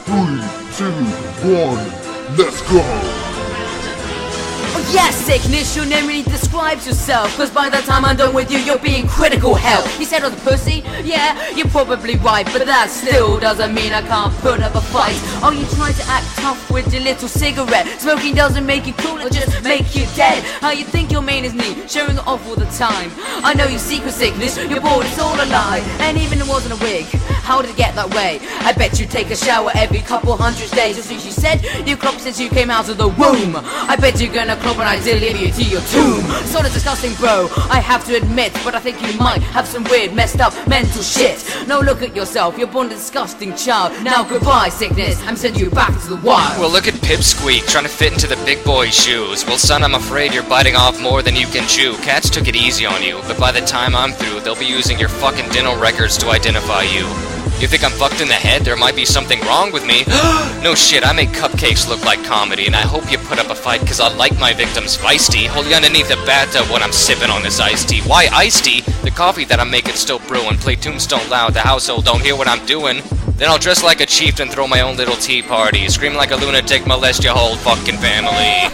3, 2, 1, let's go! Oh yes, Sickness, your name really describes yourself, cause by the time I'm done with you, you'll be in critical health. You said I was a pussy? Yeah, you're probably right, but that still doesn't mean I can't put up a fight. Oh, you try to act tough with your little cigarette. Smoking doesn't make you cool, it just make you dead. How you think your main is neat, showing it off all the time. I know your secret, Sickness, you're bored, it's all a lie. And even it wasn't a wig, how did it get that way? I bet you take a shower every couple hundred days. Just as you said, you clocked since you came out of the womb. I bet you're gonna clop when I deliver you to your tomb. Sort of disgusting, bro, I have to admit, but I think you might have some weird, messed up mental shit. No, look at yourself, you're born a disgusting child. Now goodbye, Sickness, I'm sending you back to the wild. Well, look at Pipsqueak, trying to fit into the big boy's shoes. Well, son, I'm afraid you're biting off more than you can chew. Cats took it easy on you, but by the time I'm through, they'll be using your fucking dental records to identify you. You think I'm fucked in the head? There might be something wrong with me. No shit, I make cupcakes look like comedy, and I hope you put up a fight, cause I like my victims feisty. Hold you underneath the bathtub when I'm sipping on this iced tea. Why iced tea? The coffee that I'm making still brewing. Play Tombstone loud, the household don't hear what I'm doing. Then I'll dress like a chieftain, throw my own little tea party. Scream like a lunatic, molest your whole fucking family.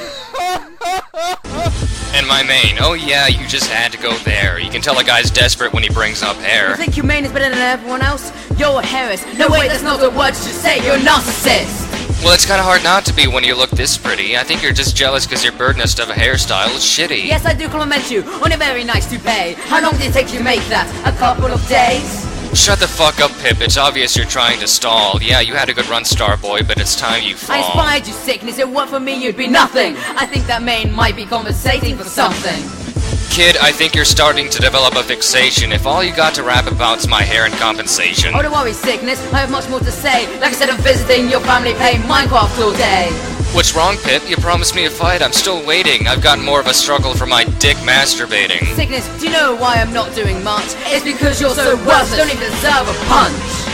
And my main, oh yeah, you just had to go there. You can tell a guy's desperate when he brings up hair. You think your main is better than everyone else? You're a Harris. No wait, that's not the word to say, you're a narcissist. Well, it's kinda hard not to be when you look this pretty. I think you're just jealous cause your bird nest of a hairstyle is shitty. Yes, I do compliment you on a very nice toupee. How long did it take you to make that? A couple of days? Shut the fuck up, Pip. It's obvious you're trying to stall. Yeah, you had a good run, Starboy, but it's time you fall. I inspired you, Sickness. It weren't for me, you'd be nothing. I think that main might be compensating for something. Kid, I think you're starting to develop a fixation. If all you got to rap about's my hair and compensation. Oh, don't worry, Sickness. I have much more to say. Like I said, I'm visiting your family playing Minecraft all day. What's wrong, Pip? You promised me a fight. I'm still waiting. I've got more of a struggle for my dick masturbating. Sickness, do you know why I'm not doing much? It's because you're so worthless. Don't even deserve a punch.